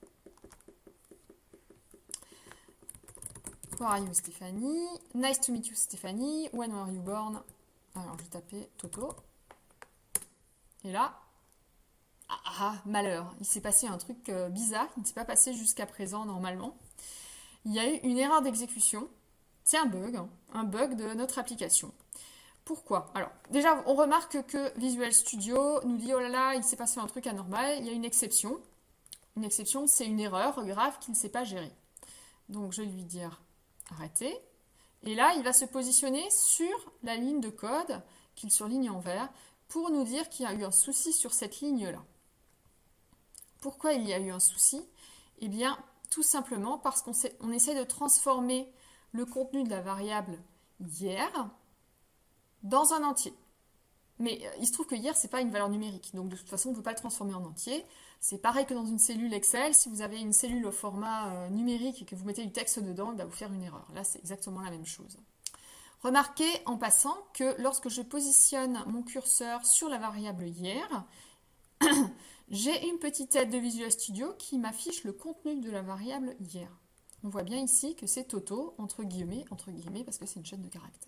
How are you, Stéphanie? Nice to meet you, Stéphanie. When were you born? Alors, je vais taper Toto. Et là, ah, ah malheur, il s'est passé un truc euh, bizarre qui ne s'est pas passé jusqu'à présent normalement. Il y a eu une erreur d'exécution. C'est un bug, hein, un bug de notre application. Pourquoi? Alors, déjà, on remarque que Visual Studio nous dit « Oh là là, il s'est passé un truc anormal, il y a une exception. » Une exception, c'est une erreur grave qui ne s'est pas gérée. Donc, je vais lui dire arrêter. Et là, il va se positionner sur la ligne de code qu'il surligne en vert pour nous dire qu'il y a eu un souci sur cette ligne-là. Pourquoi il y a eu un souci? Eh bien, tout simplement parce qu'on on essaie de transformer le contenu de la variable hier dans un entier. Mais il se trouve que hier, ce n'est pas une valeur numérique. Donc, de toute façon, on ne peut pas le transformer en entier. C'est pareil que dans une cellule Excel. Si vous avez une cellule au format euh, numérique et que vous mettez du texte dedans, il va vous faire une erreur. Là, c'est exactement la même chose. Remarquez en passant que lorsque je positionne mon curseur sur la variable hier, j'ai une petite tête de Visual Studio qui m'affiche le contenu de la variable hier. On voit bien ici que c'est Toto, entre guillemets, entre guillemets, parce que c'est une chaîne de caractères.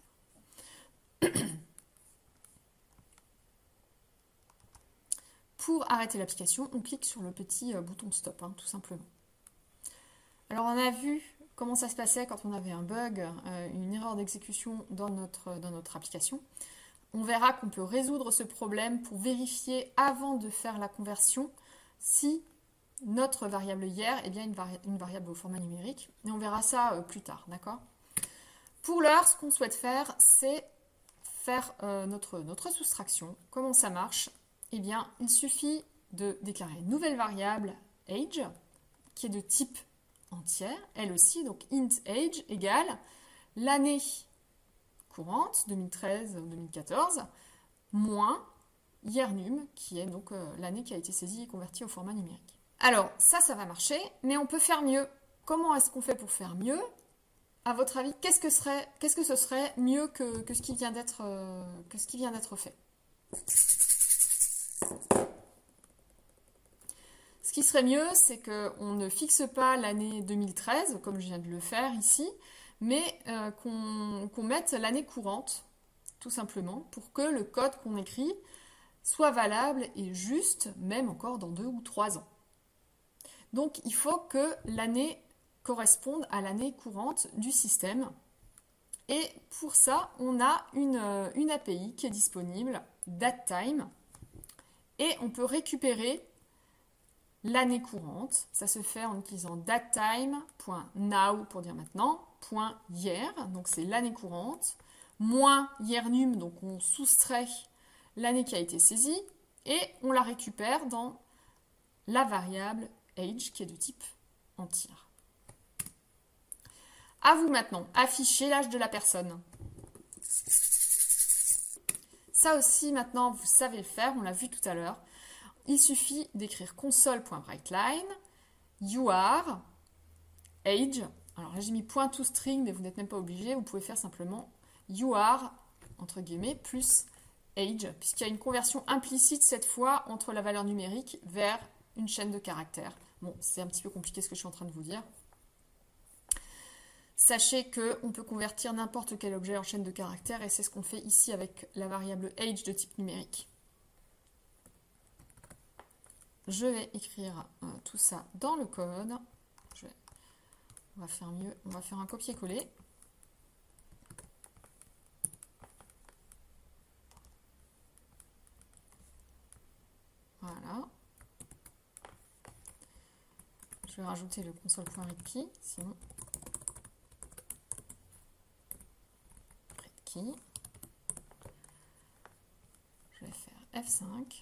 Pour arrêter l'application, on clique sur le petit bouton stop, hein, tout simplement. Alors on a vu comment ça se passait quand on avait un bug, euh, une erreur d'exécution dans notre, dans notre application. On verra qu'on peut résoudre ce problème pour vérifier avant de faire la conversion si notre variable hier est bien une, vari une variable au format numérique. Et on verra ça euh, plus tard, d'accord? Pour l'heure, ce qu'on souhaite faire, c'est faire euh, notre, notre soustraction. Comment ça marche? Eh bien, il suffit de déclarer une nouvelle variable age qui est de type entière, elle aussi, donc int age égale l'année courante, deux mille treize deux mille quatorze, moins yearNum, qui est donc euh, l'année qui a été saisie et convertie au format numérique. Alors, ça, ça va marcher, mais on peut faire mieux. Comment est-ce qu'on fait pour faire mieux? À votre avis, qu'est-ce que, serait, qu'est-ce que ce serait mieux que, que ce qui vient d'être euh, que ce qui vient d'être fait? Ce qui serait mieux, c'est qu'on ne fixe pas l'année deux mille treize, comme je viens de le faire ici, mais euh, qu'on qu'on mette l'année courante, tout simplement, pour que le code qu'on écrit soit valable et juste, même encore dans deux ou trois ans. Donc, il faut que l'année corresponde à l'année courante du système. Et pour ça, on a une, une A P I qui est disponible, datetime, et on peut récupérer l'année courante. Ça se fait en utilisant datetime.now pour dire maintenant, .hier, donc c'est l'année courante, moins yearNum, donc on soustrait l'année qui a été saisie, et on la récupère dans la variable age qui est de type entière. À vous maintenant, afficher l'âge de la personne. Ça aussi, maintenant, vous savez le faire, on l'a vu tout à l'heure. Il suffit d'écrire console.writeLine, you are, age. Alors là, j'ai mis point to string, mais vous n'êtes même pas obligé. Vous pouvez faire simplement you are, entre guillemets, plus age, puisqu'il y a une conversion implicite cette fois entre la valeur numérique vers une chaîne de caractères. Bon, c'est un petit peu compliqué ce que je suis en train de vous dire. Sachez qu'on peut convertir n'importe quel objet en chaîne de caractères et c'est ce qu'on fait ici avec la variable age de type numérique. Je vais écrire euh, tout ça dans le code. Je vais On va faire mieux, on va faire un copier-coller. Voilà. Je vais rajouter le console.readKey, sinon readKey. Je vais faire F cinq.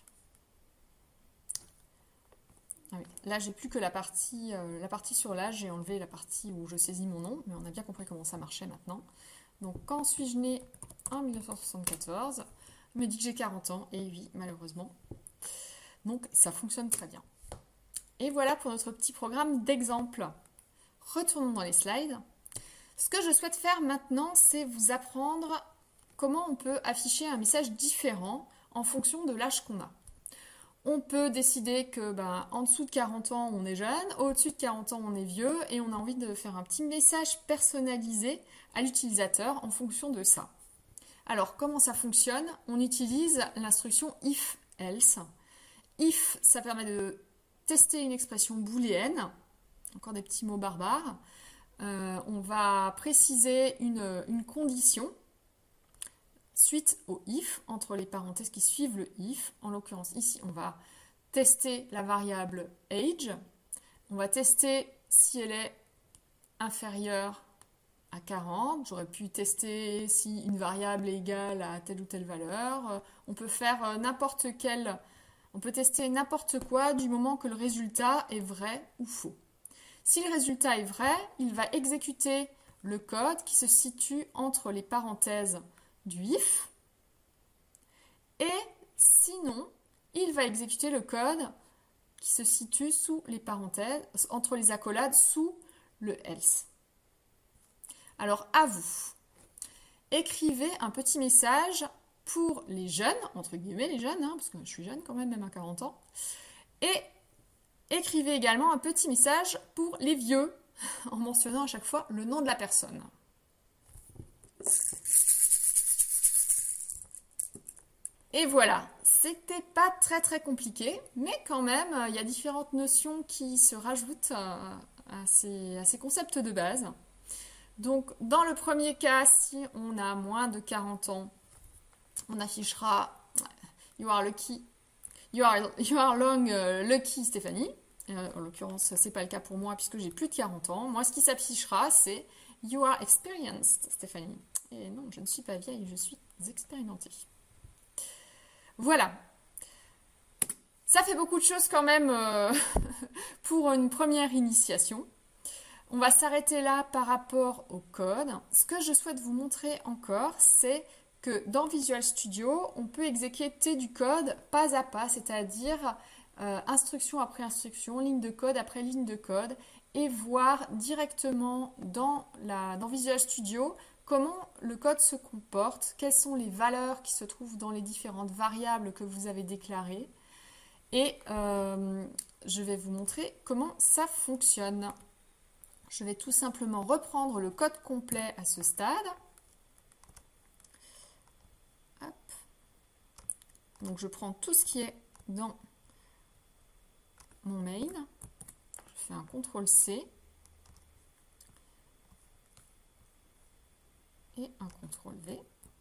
Ah oui. Là, j'ai plus que la partie, euh, la partie sur l'âge. J'ai enlevé la partie où je saisis mon nom, mais on a bien compris comment ça marchait maintenant. Donc, quand suis-je née en mille neuf cent soixante-quatorze? Il me dit que j'ai quarante ans, et oui, malheureusement. Donc, ça fonctionne très bien. Et voilà pour notre petit programme d'exemple. Retournons dans les slides. Ce que je souhaite faire maintenant, c'est vous apprendre comment on peut afficher un message différent en fonction de l'âge qu'on a. On peut décider que ben, en dessous de quarante ans, on est jeune, au-dessus de quarante ans, on est vieux, et on a envie de faire un petit message personnalisé à l'utilisateur en fonction de ça. Alors, comment ça fonctionne? On utilise l'instruction if else. If, ça permet de tester une expression booléenne, encore des petits mots barbares. Euh, on va préciser une, une condition suite au if, entre les parenthèses qui suivent le if. En l'occurrence, ici, on va tester la variable age. On va tester si elle est inférieure à quarante. J'aurais pu tester si une variable est égale à telle ou telle valeur. On peut faire n'importe quelle... On peut tester n'importe quoi du moment que le résultat est vrai ou faux. Si le résultat est vrai, il va exécuter le code qui se situe entre les parenthèses du if. Et sinon, il va exécuter le code qui se situe sous les parenthèses, entre les accolades, sous le else. Alors, à vous. Écrivez un petit message pour les jeunes, entre guillemets les jeunes, hein, parce que je suis jeune quand même, même à quarante ans. Et écrivez également un petit message pour les vieux, en mentionnant à chaque fois le nom de la personne. Et voilà, c'était pas très très compliqué, mais quand même, il y a différentes notions qui se rajoutent à ces, à ces concepts de base. Donc, dans le premier cas, si on a moins de quarante ans, on affichera You are lucky, You are, you are long uh, lucky Stéphanie. Euh, en l'occurrence, c'est pas le cas pour moi puisque j'ai plus de quarante ans. Moi, ce qui s'affichera, c'est You are experienced Stéphanie. Et non, je ne suis pas vieille, je suis expérimentée. Voilà. Ça fait beaucoup de choses quand même euh, pour une première initiation. On va s'arrêter là par rapport au code. Ce que je souhaite vous montrer encore, c'est que dans Visual Studio, on peut exécuter du code pas à pas, c'est-à-dire euh, instruction après instruction, ligne de code après ligne de code, et voir directement dans, la, dans Visual Studio comment le code se comporte, quelles sont les valeurs qui se trouvent dans les différentes variables que vous avez déclarées. Et euh, je vais vous montrer comment ça fonctionne. Je vais tout simplement reprendre le code complet à ce stade. Hop. Donc je prends tout ce qui est dans mon main. Je fais un contrôle C. Et un contrôle V.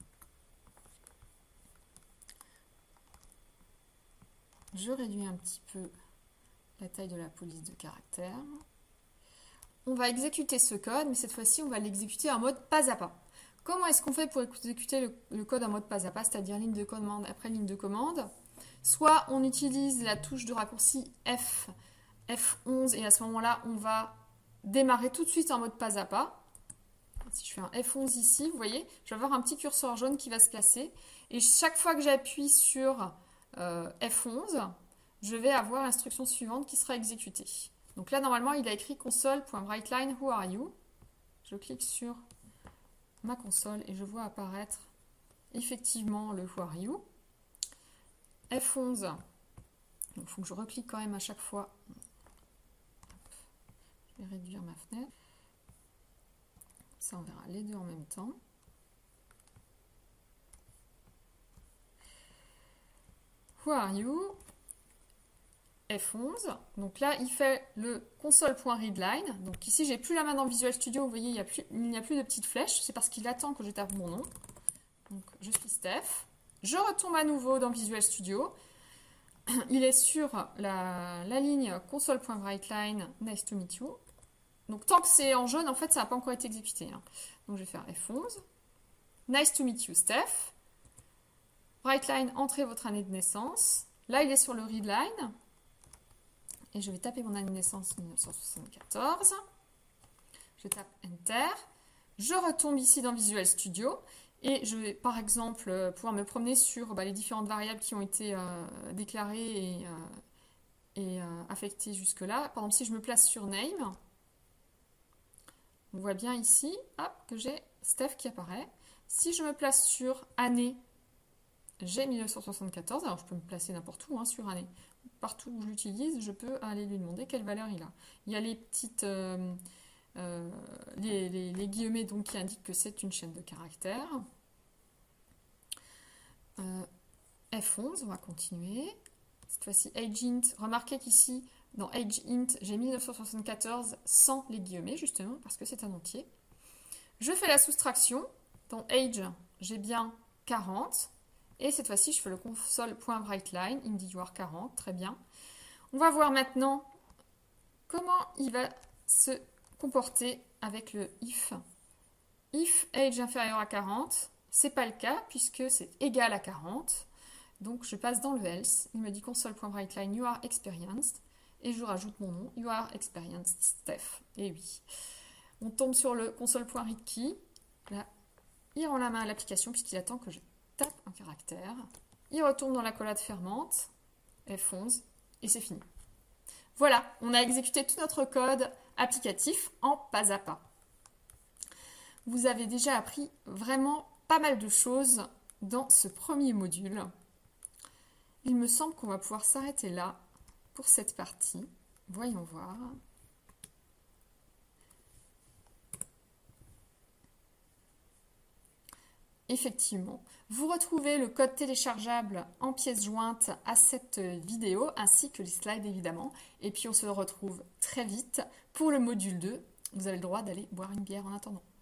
Je réduis un petit peu la taille de la police de caractère. On va exécuter ce code, mais cette fois-ci, on va l'exécuter en mode pas à pas. Comment est-ce qu'on fait pour exécuter le, le code en mode pas à pas, c'est-à-dire ligne de commande après ligne de commande? Soit on utilise la touche de raccourci F, F onze, et à ce moment-là, on va démarrer tout de suite en mode pas à pas. Si je fais un F onze ici, vous voyez, je vais avoir un petit curseur jaune qui va se placer. Et chaque fois que j'appuie sur euh, F onze, je vais avoir l'instruction suivante qui sera exécutée. Donc là, normalement, il a écrit console.writeline, who are you? Je clique sur ma console et je vois apparaître effectivement le who are you. F onze, il faut que je reclique quand même à chaque fois. Je vais réduire ma fenêtre. Ça, on verra les deux en même temps. Who are you? F onze. Donc là, il fait le console.readline. Donc ici, j'ai plus la main dans Visual Studio. Vous voyez, il n'y a, plus, il n'y a plus de petites flèches. C'est parce qu'il attend que je tape mon nom. Donc, je suis Steph. Je retombe à nouveau dans Visual Studio. Il est sur la, la ligne console.writeline, nice to meet you. Donc, tant que c'est en jaune, en fait, ça n'a pas encore été exécuté. Hein. Donc, je vais faire F onze. Nice to meet you, Steph. WriteLine, entrez votre année de naissance. Là, il est sur le readline. Et je vais taper mon année de naissance mille neuf cent soixante-quatorze. Je tape Enter. Je retombe ici dans Visual Studio. Et je vais, par exemple, pouvoir me promener sur bah, les différentes variables qui ont été euh, déclarées et, euh, et euh, affectées jusque-là. Par exemple, si je me place sur Name, on voit bien ici hop, que j'ai Steph qui apparaît. Si je me place sur Année, j'ai mille neuf cent soixante-quatorze. Alors, je peux me placer n'importe où hein, sur Année. Partout où je l'utilise, je peux aller lui demander quelle valeur il a. Il y a les petites... Euh, Euh, les, les, les guillemets donc, qui indiquent que c'est une chaîne de caractères. Euh, F onze, on va continuer. Cette fois-ci, AgeInt. Remarquez qu'ici, dans AgeInt, j'ai mille neuf cent soixante-quatorze sans les guillemets, justement, parce que c'est un entier. Je fais la soustraction. Dans Age, j'ai bien quarante. Et cette fois-ci, je fais le console.writeline, IndyUR quarante, très bien. On va voir maintenant comment il va se comporter avec le if. If age inférieur à quarante, c'est pas le cas puisque c'est égal à quarante. Donc je passe dans le else, il me dit console.writeline you are experienced et je rajoute mon nom, you are experienced Steph. Et oui. On tombe sur le console.readKey. Là, il rend la main à l'application puisqu'il attend que je tape un caractère. Il retourne dans la collade fermante, F onze, et c'est fini. Voilà, on a exécuté tout notre code applicatif en pas à pas. Vous avez déjà appris vraiment pas mal de choses dans ce premier module. Il me semble qu'on va pouvoir s'arrêter là pour cette partie. Voyons voir. Effectivement, vous retrouvez le code téléchargeable en pièces jointes à cette vidéo, ainsi que les slides évidemment. Et puis on se retrouve très vite pour le module deux. Vous avez le droit d'aller boire une bière en attendant.